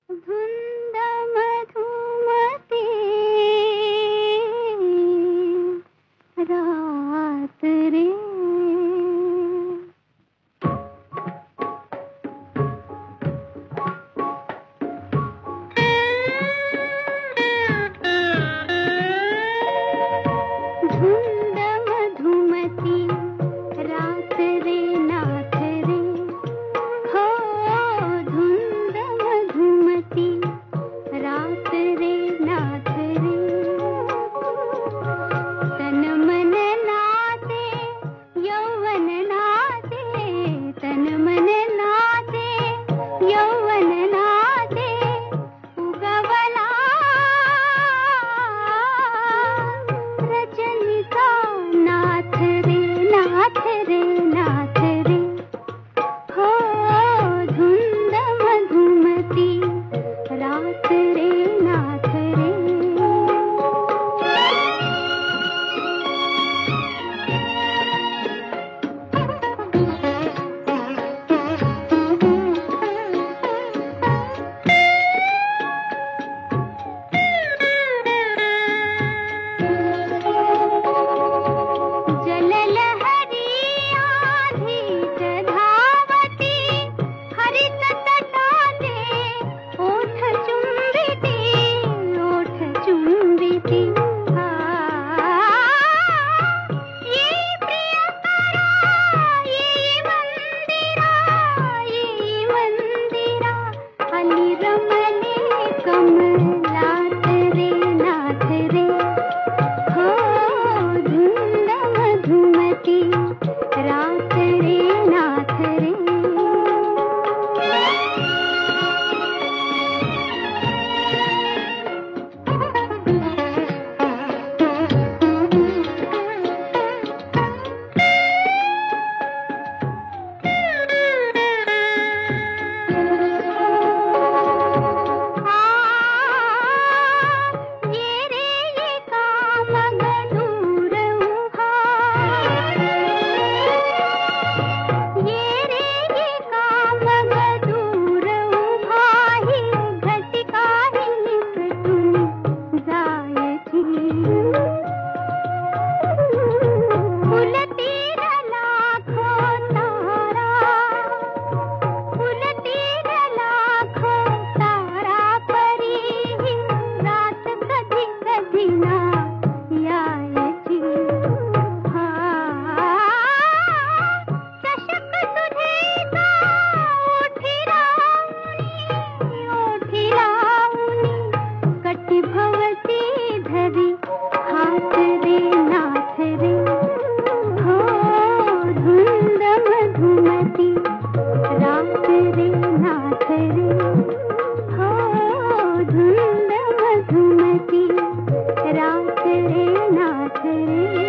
धुंद मधुमती रात रे। धुंद मधुमती रात रे नाथ रे, हो धुंद मधुमती रात रे नाथ रे। तन मन नाचे यौवन नाचे, तन मन नाचे यौवन नाचे, उगवला रजनिका नाथ रे नाथ रे नाथ रे, हो धुंद मधुमती रात रे नाथ रे। जल लहरी आधी धावती, हरित तटाचे ओठ चुंबिती, ओठ चुंबिती। ये प्रियकरा ये मंदिरा, ये मंदिरा, अली रमले कमलात रे नाथ रे, हो धुंद मधुमती रात रे नाथ रे। ये रे ये काम मधुर उभा, ये रे ये काम मधुर उभा, ही घटिका ही कटून जायची। फुलतीर लाखो तारा, फुलतीर लाखो तारा परी, ही रात कधी कधी ना यायची। चषक सुधेचा ओठी लावणी, कटी भवती धरी हात रे नाथ रे, हो धुंद मधुमती रात रे नाथ रे, हो धुंद मधुमती रात रे नाथ रे।